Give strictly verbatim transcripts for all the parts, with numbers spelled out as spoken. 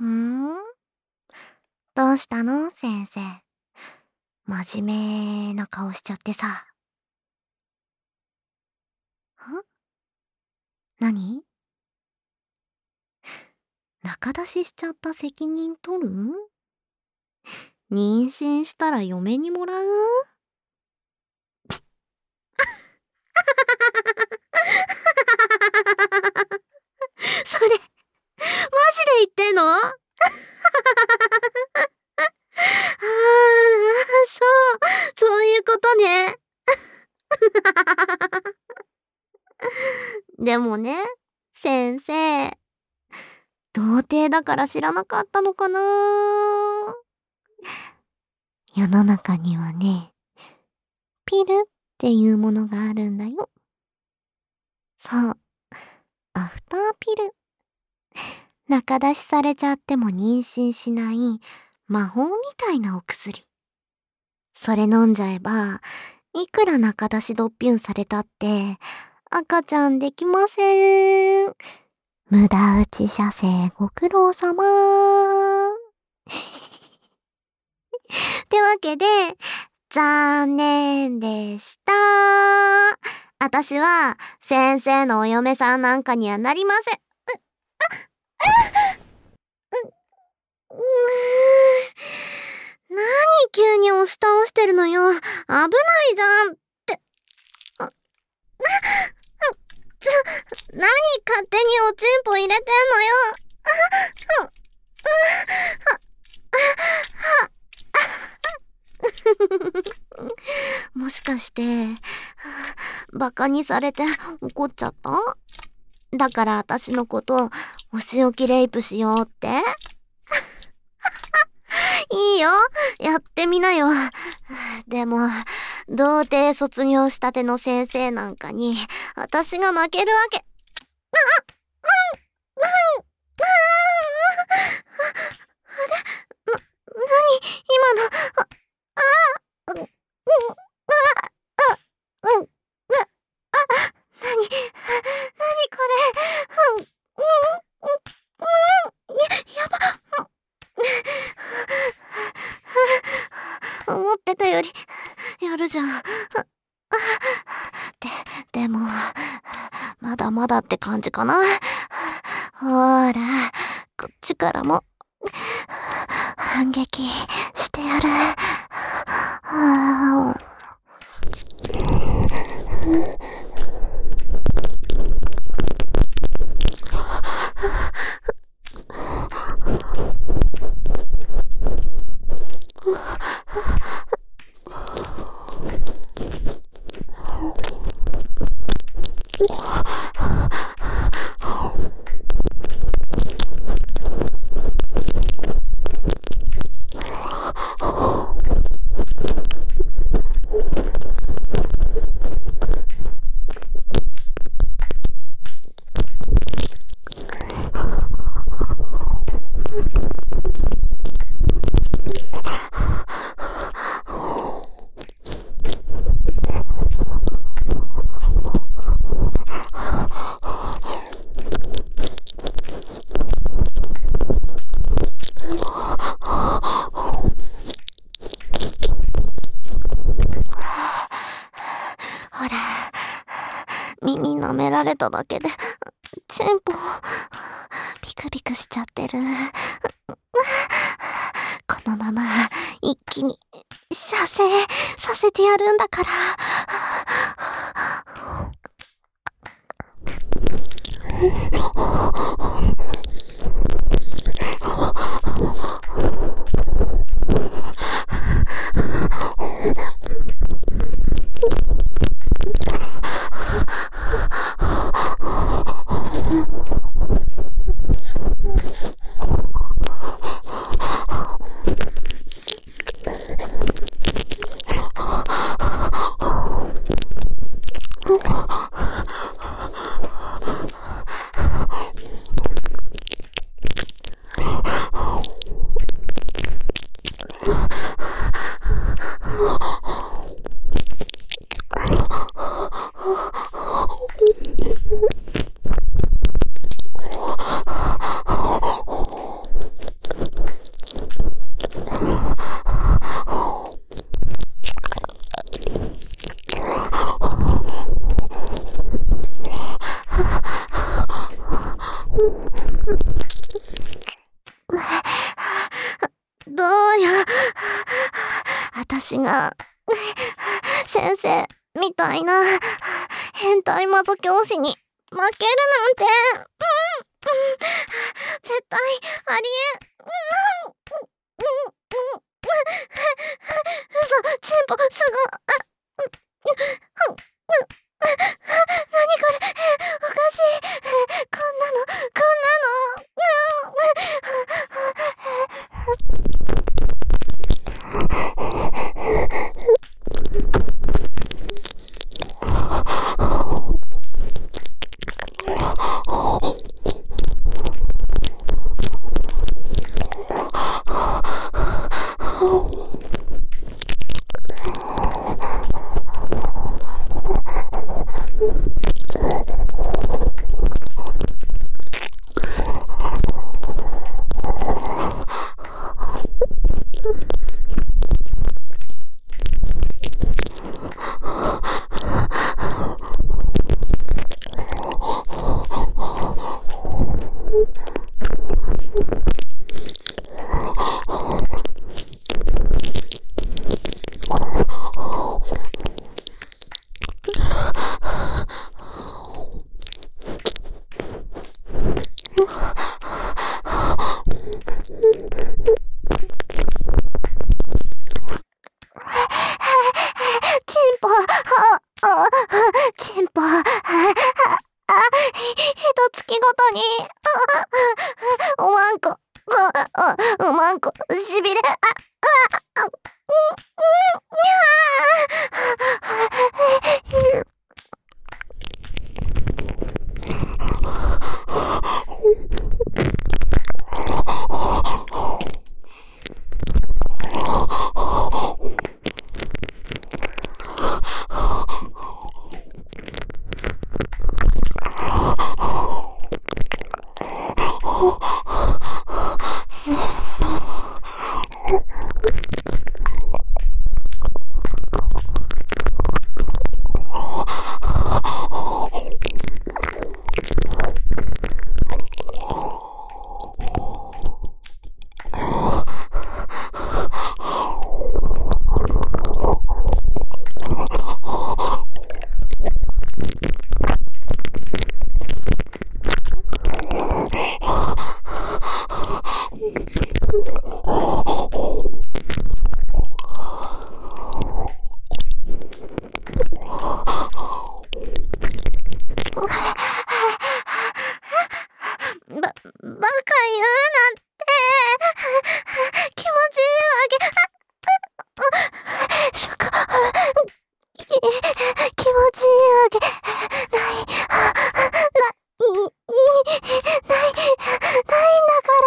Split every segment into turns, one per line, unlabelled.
ふーん、どうしたの先生。真面目な顔しちゃってさ。ん？何？仲出ししちゃった責任取る？妊娠したら嫁にもらう？それ、マジで言ってんの？ああ、そう、そういうことね。でもね、先生、童貞だから知らなかったのかな？世の中にはね、ピルっていうものがあるんだよ。そう、アフターピル。仲出しされちゃっても妊娠しない魔法みたいなお薬。それ飲んじゃえば、いくら仲出しドッピュンされたって、赤ちゃんできません。無駄打ち射精ご苦労様。ってわけで、残念でした。あたしは先生のお嫁さんなんかにはなりません。う、う、う、なに急に押し倒してるのよ。危ないじゃんって。あ、ちょ、なに勝手におちんぽ入れてんのよ。もしかして、バカにされて怒っちゃった？だから私のことお仕置きレイプしようって？いいよ、やってみなよ。でも、童貞卒業したての先生なんかに私が負けるわけ。あ、うん、うん、あれ、な、なに今の、あ、あ、うん、うん、あ、うん、あ、なに、なにこれ、うん、うん、うん、や、やば、思ってたより、やるじゃん。で、でも、まだまだって感じかな。ほーら、こっちからも、反撃してやる。はぁ。ほら、耳舐められただけで、チンポ、ビクビクしちゃってる。このまま、一気に、射精させてやるんだから。 どうや、あたしが先生みたいな変態マゾ教師に負けるなんて、うん、絶対ありえん。嘘、チンポすご、なにこれ、おかしい、こんなのこんなの、チンポ、あ、チンポ、あ、ひとつきごとに、おまんこ、おまんこ、しびれ、あ、あ、うん、うん、ば、バカ言うなんて、気持ちいいわけ、そこ、き、気持ちいいわけ、ない、な、ない、ないんだから。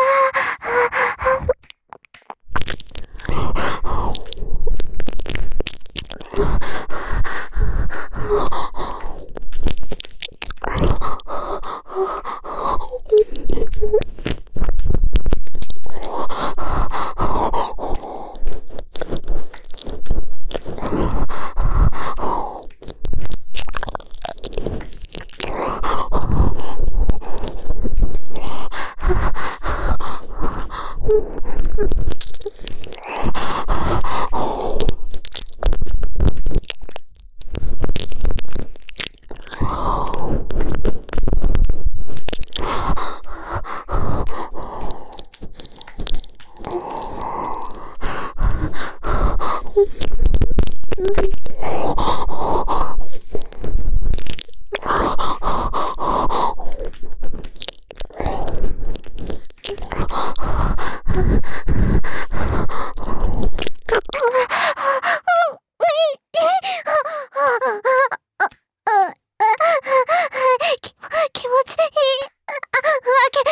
気持ちいいわけ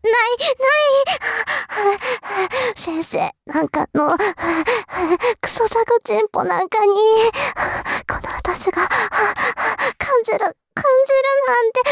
ないない先生なんかのクソザコチンポなんかにこの私が感じる感じるなんて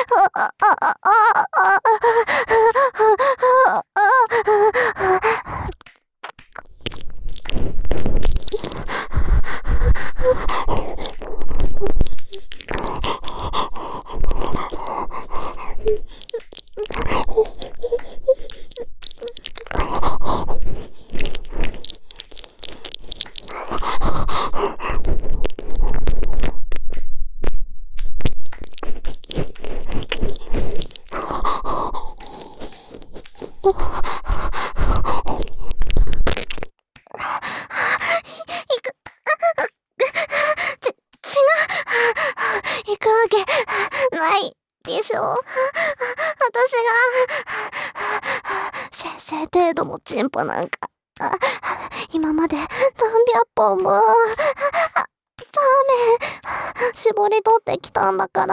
行く、ち、違う。行くわけないでしょ。私が、先生程度のチンポなんか、今まで何百本も、ラーメン、絞り取ってきたんだから。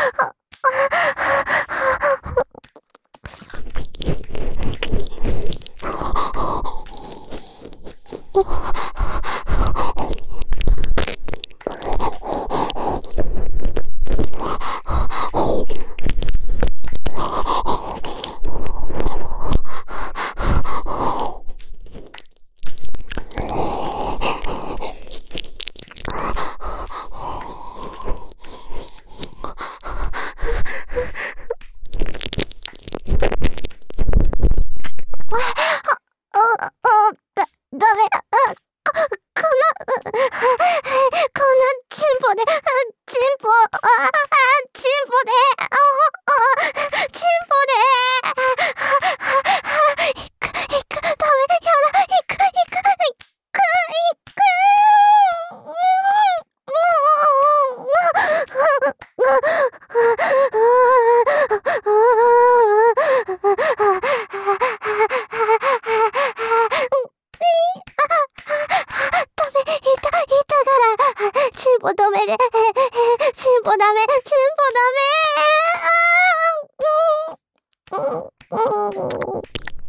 チンポダメで、チンポダメ、チンポダメ。うん、うん、うん。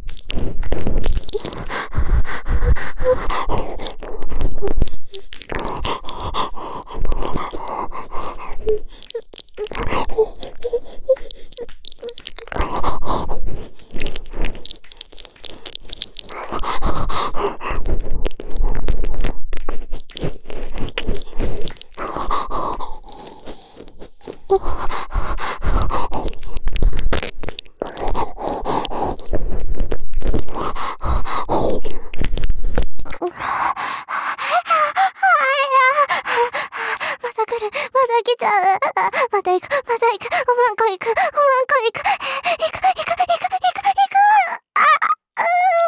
また来る、また来ちゃう。また行く、また行く、おまんこ行く、おまんこ行く、行く、行く、行く、行く、行く。あ、うー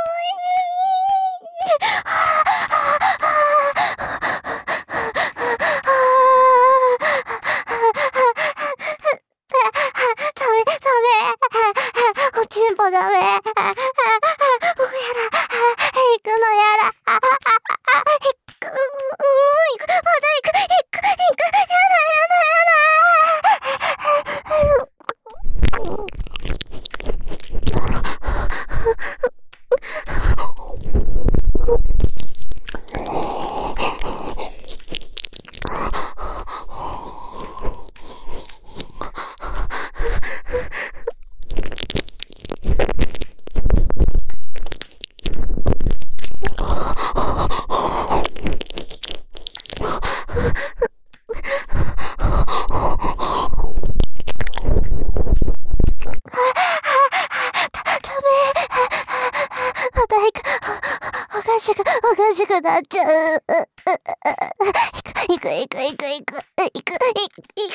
ダメ、ダメ。おちんぽダメ。おやら、行くのやら。行く、うー、行く、まだ行く、行く、行く、やだ、やだ、やだ。また行く。おかしく、おかしくなっちゃう。行く、行く、行く、行く、行く、行く、行く。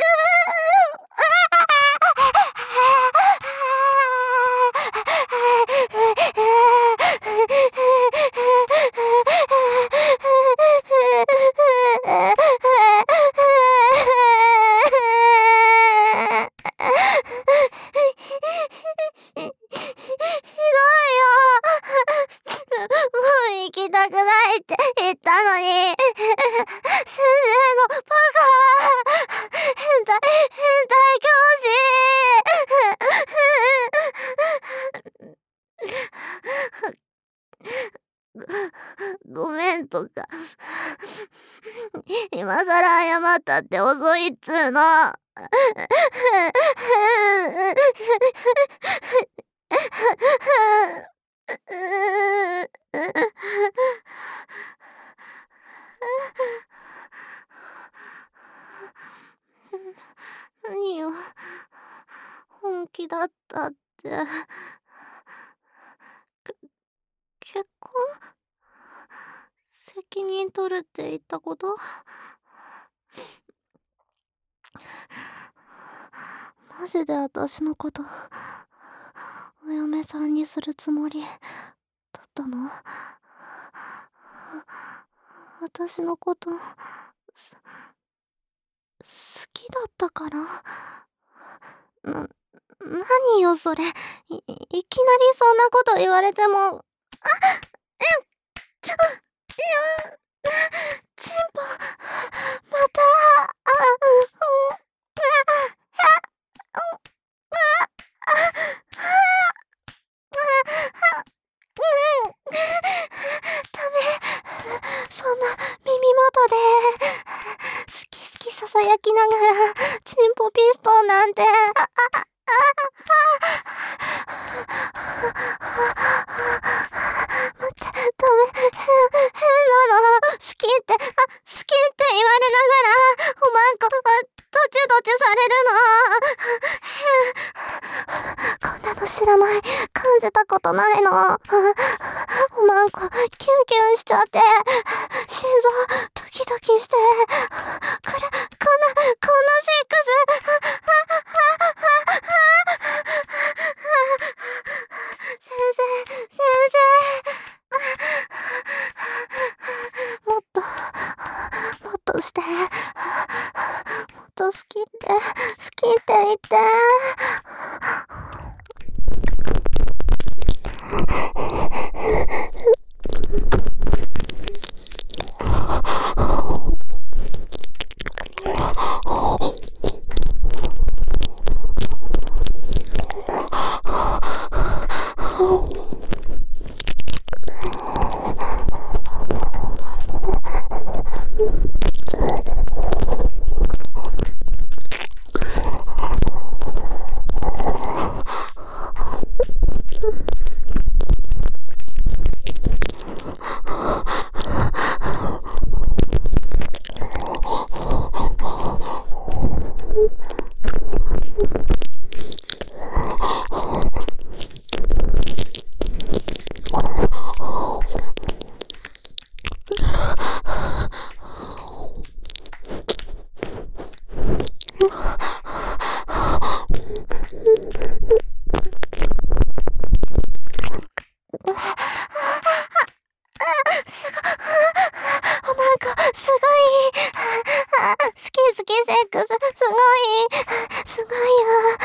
行きたくないって言ったのに、先生のバカ、変態、変態教師。ごめんとか、今さら謝ったって遅いっつーの。何よ、本気だったって。結婚？責任取るって言ったこと？マジで私のことお嫁さんにするつもりだったの？私のこと、す、好きだったから？な、何よそれ。い、いきなりそんなこと言われても。あ、うん、ちょ、うん、チンポ、また、あ、うん、あ、あ、あ、あ、うん、ダメ。そんな耳元で好き好きささやきながらチンポピストンなんて、あ、あ、あ、待って、ダメ。変、変なの。好きって、あ、好きって言われながらおまんこ、あ、ドチュドチュされるの。変。こんなの知らない。感じたことないの。おまんこ、キュンキュンしちゃって、心臓ドキドキして、これ、こんな、こんなセックス、先生、先生、もっと、もっとして、もっと好きって、好きって言って。すご、おまんこ、すごい。好き好きセックス、すごい。すごいよ。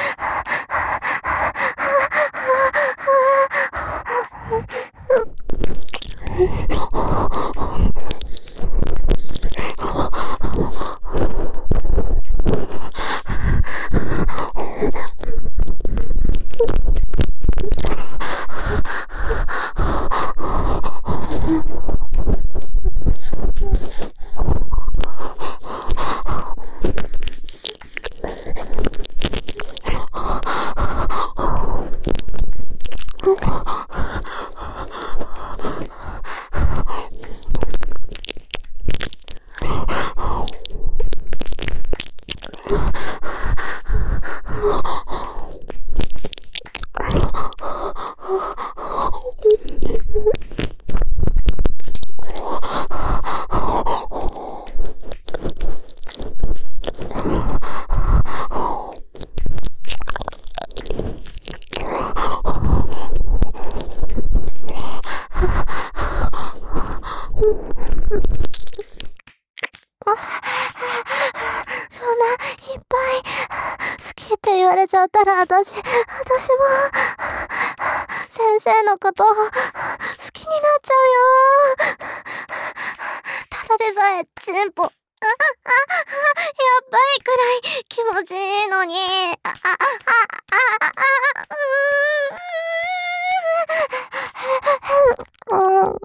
そんないっぱい好きって言われちゃったら、私、私も先生のこと好きになっちゃうよ。ただでさえチンポ、あ、あ、あ、やっばいくらい気持ちいいのに、あ、あ、あ、あ、あ、うーん。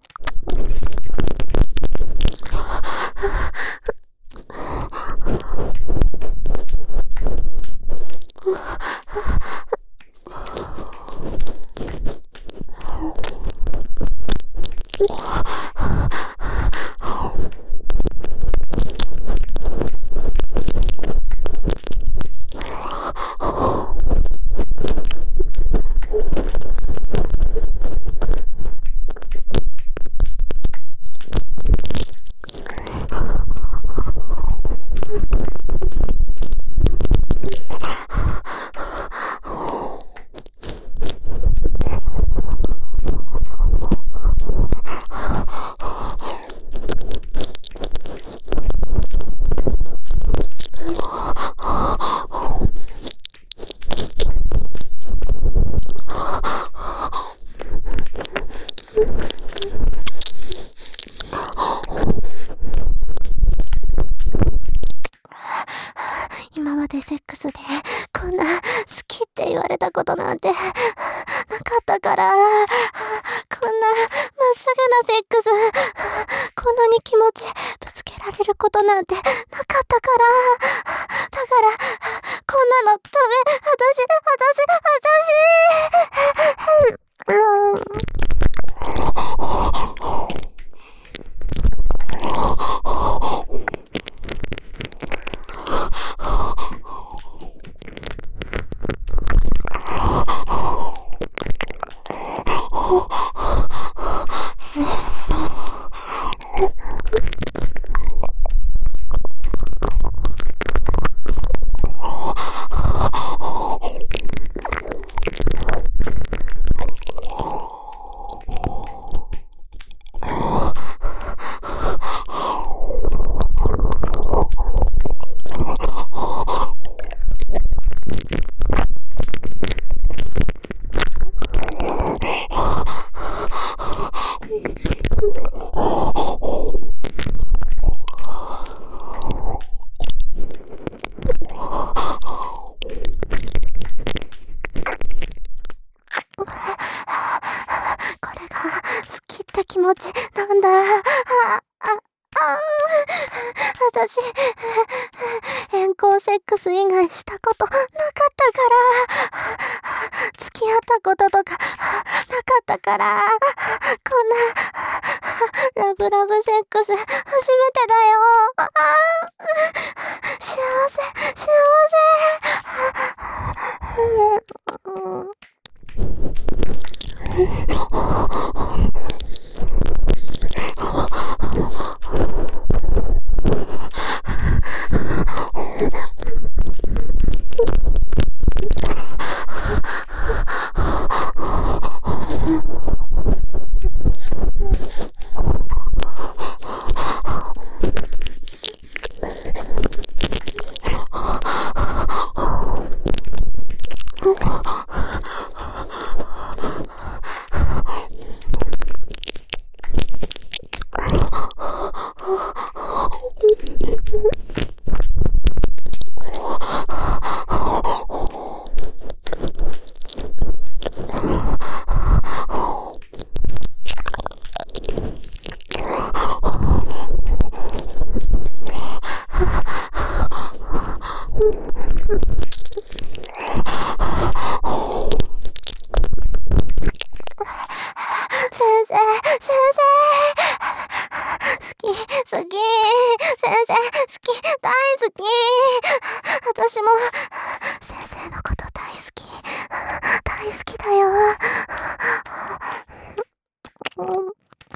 今までセックスでこんな好きって言われたことなんてなかったから、こんなまっすぐなセックス、こんなに気持ちぶつけられることなんてなかったから、だからこんなのダメ、私、私、私、うん気持ちなんだ。あ、あ、あ、私、遠行セックス以外したことなかったから、付き合ったこととかなかったから、こんなラブラブセックス初めてだよ。あ、幸せ、幸せ。私も先生のこと大好き、大好きだよ。うん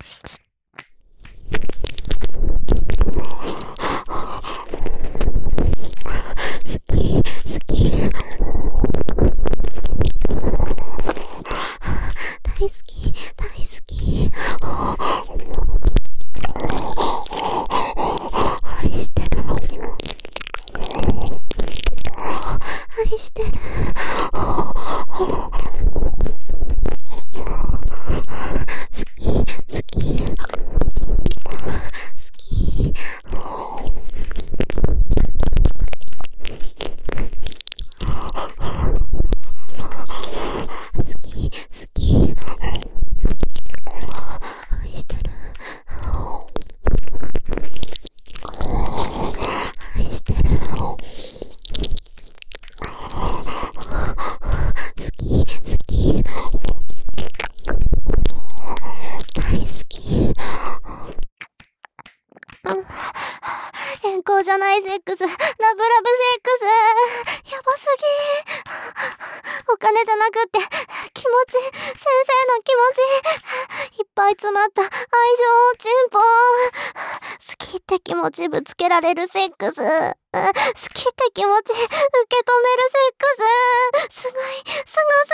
健康じゃないセックス、ラブラブセックス、やばすぎ。お金じゃなくって気持ち、先生の気持ちいっぱい詰まった愛情チンポ。好きって気持ちぶつけられるセックス、好きって気持ち受け止めるセックス、すごい、す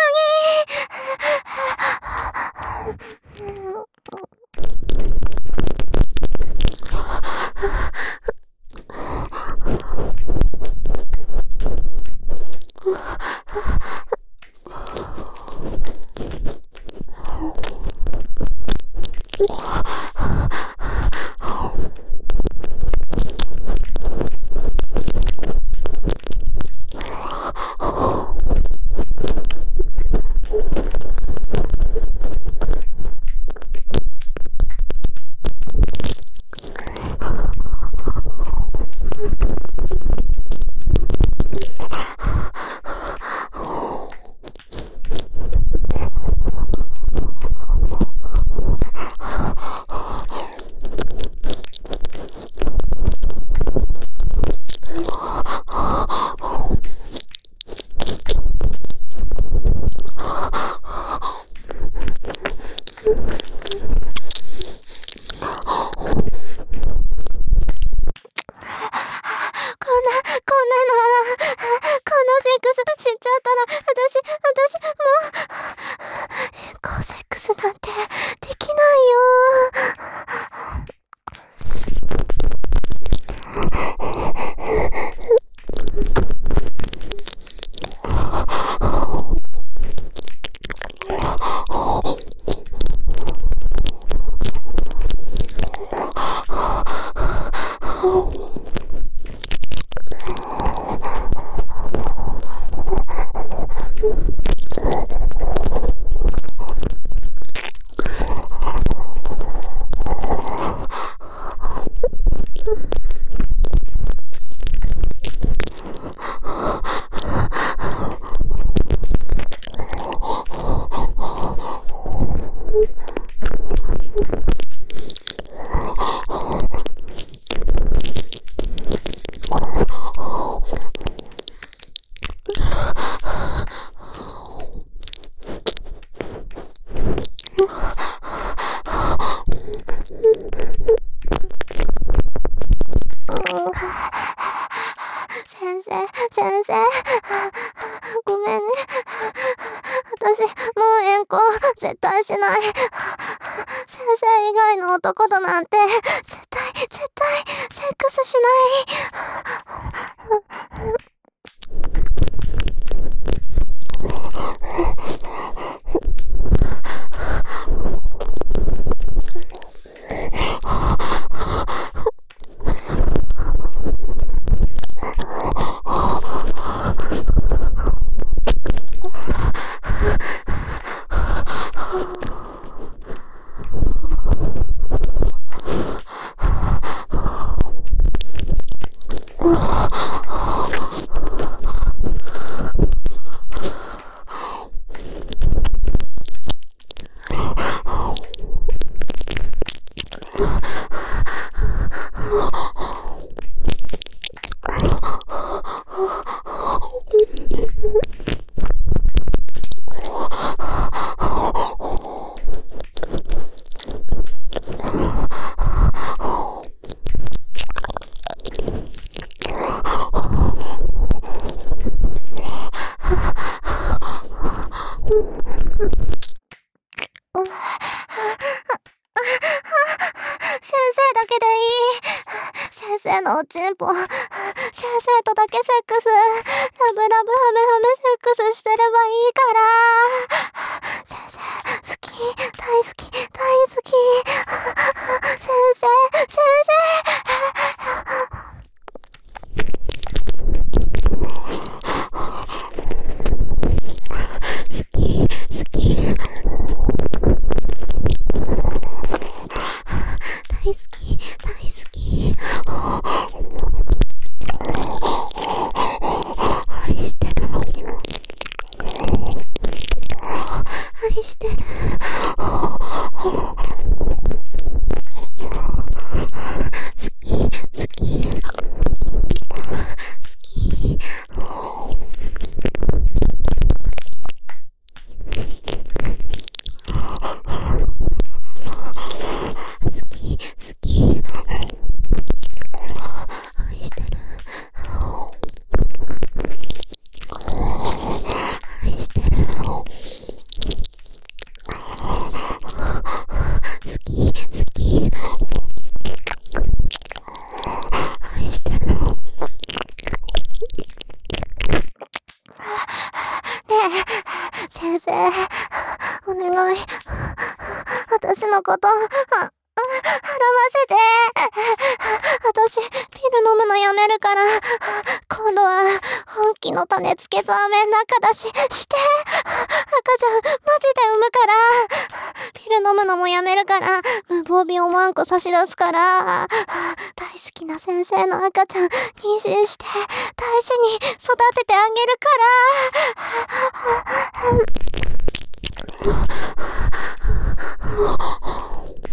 ごすぎ。 先生、先生、ごめんね。私、もう遠行、絶対しない。先生以外の男となんて、絶対、絶対、セックスしない。先生のおちんぽ、先生とだけセックス、ラブラブハメハメセックスしてればいいから。先生、好き、大好き、大好き。先生、先生。好き、好き。大好き、大好き。愛してる。愛してる。 私のこと、は、払わせて。私、ピル飲むのやめるから、今度は、本気の種付けザーメン中出しして。赤ちゃん、マジで産むから。ピル飲むのもやめるから、無防備をワンコ差し出すから。大好きな先生の赤ちゃん、妊娠して、大事に育ててあげるから。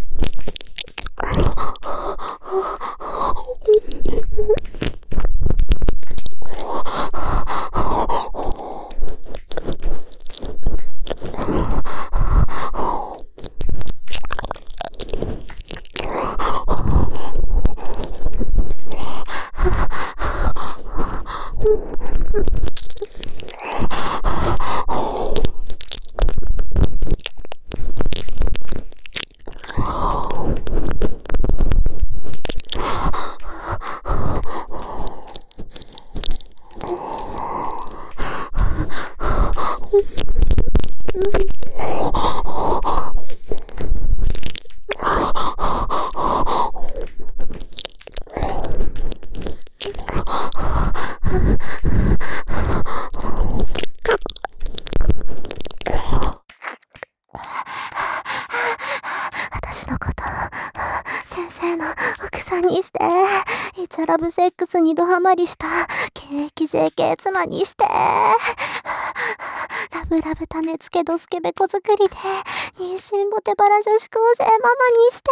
私のこと、先生の奥さんにして、イチャラブセックスにドハマりした現役 ジェーケー 妻にして、ラブラブ種付けドスケベ子作りで妊娠ボテバラ女子高生ママにして。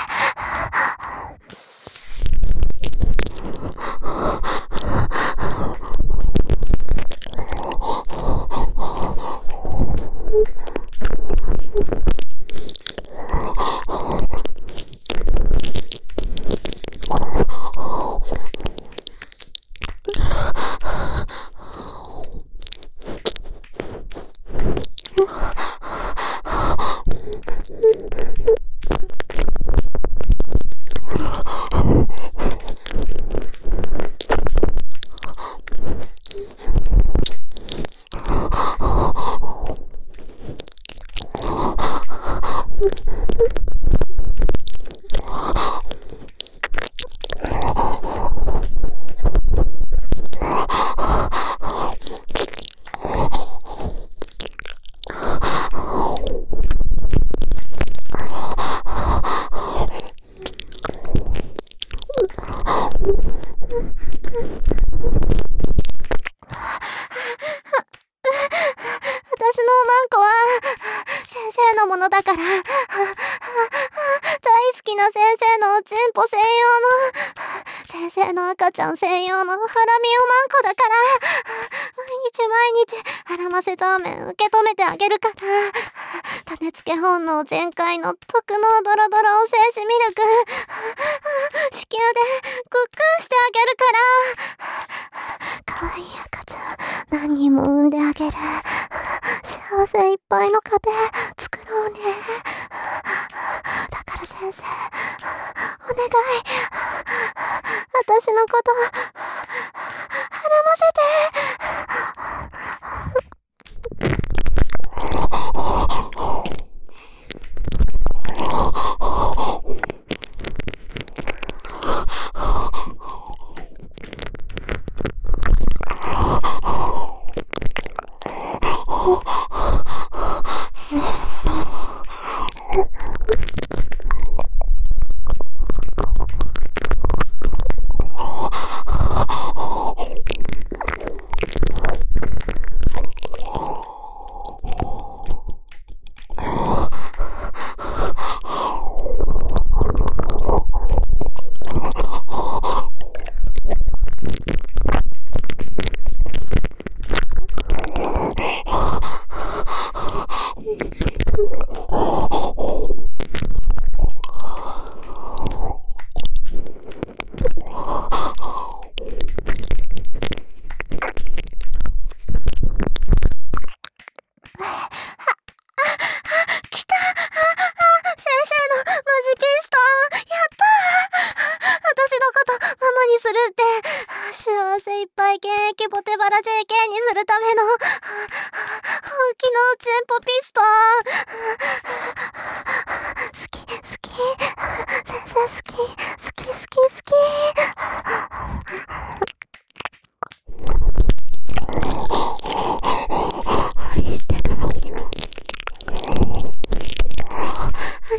私のマンコは先生のものだから、大好きな先生のおちんぽ専用の、先生の赤ちゃん専用のハラミオマンコだから、毎日毎日ハラませザーメン受け止めてあげるから、種付け本能全開の特濃ドロドロお精子ミルク、子宮でごっくんしてあげるから、かわいい赤ちゃん何人も産んであげる。幸せいっぱいの家庭作ろうね。だから先生、お願い。私のこと、はらませて。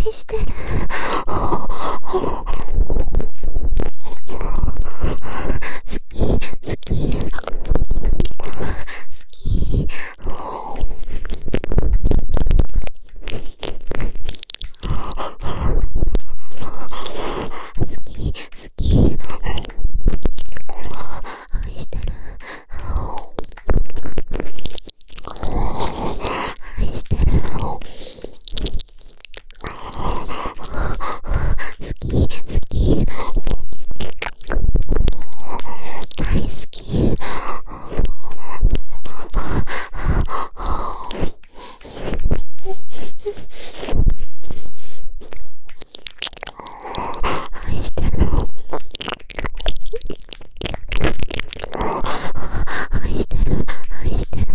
愛してる。好き、好き。好き。好き、好き。愛してる。愛してる。好き、好き。大好き。愛してる。愛してる。愛してる。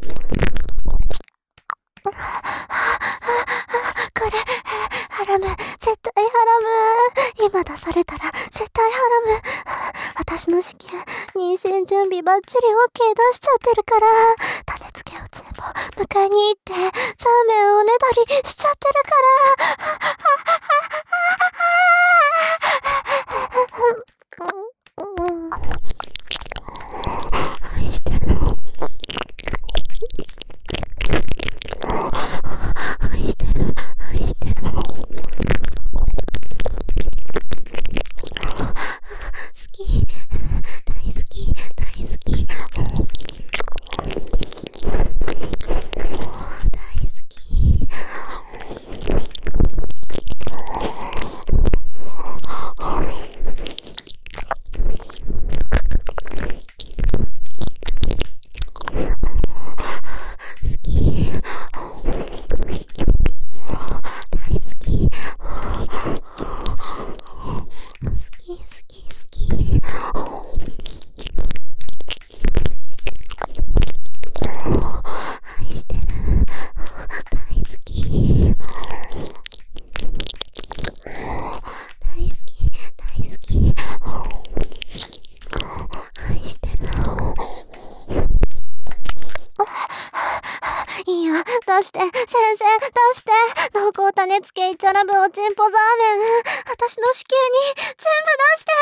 これ、ハラム。絶対ハラム。今出されたら絶対ハラム。私の子宮、妊娠準備バッチリ OK 出しちゃってるから、種付けを全部迎えに行って、ザーメンをねだりしちゃってるから。愛してる。愛してる。愛してる。好き。大好き。大好き。大好き。好き。大好き。好き、好き、好き。愛してる。大好き。大好き、大好き。愛してる。いいよ、出して、先生、出して。濃厚種付けイチャラブおちんぽザーメン。私の子宮に全部出して。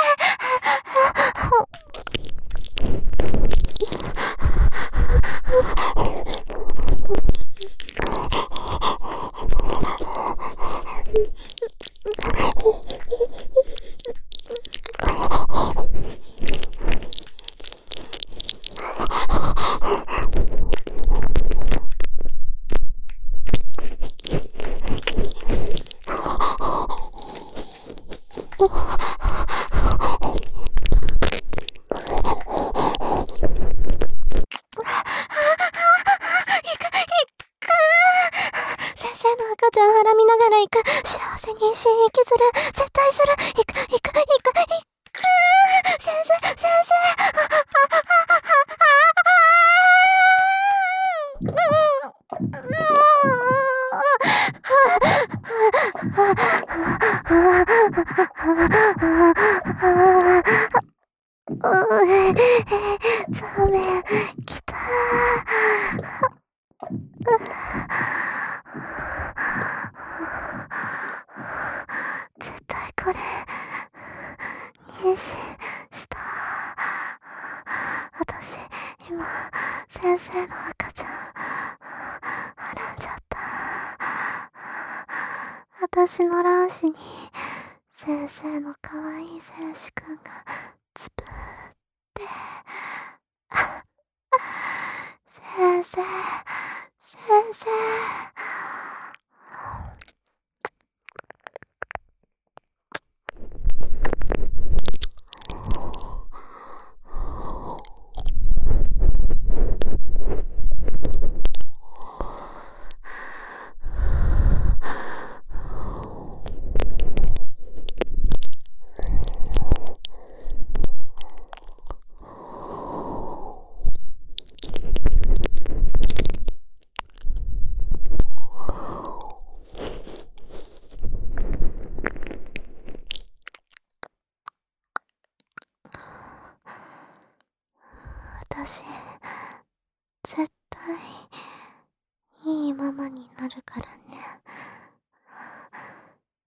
先生の赤ちゃんはらみながら行く。幸せに妊娠息する。絶対する。行く、行く、行く、行く。先生、先生。ザーメン、来た絶対これ、妊娠した。私、今、先生の赤ちゃん、はらんじゃった。私の卵子に、先生の可愛い精子くんが、つぶーって。先生、先生。私、絶対、いいママになるからね。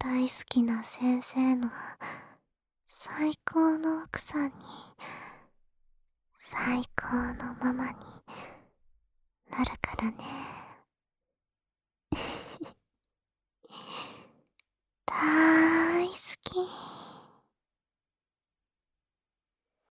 大好きな先生の最高の奥さんに、最高のママになるからね。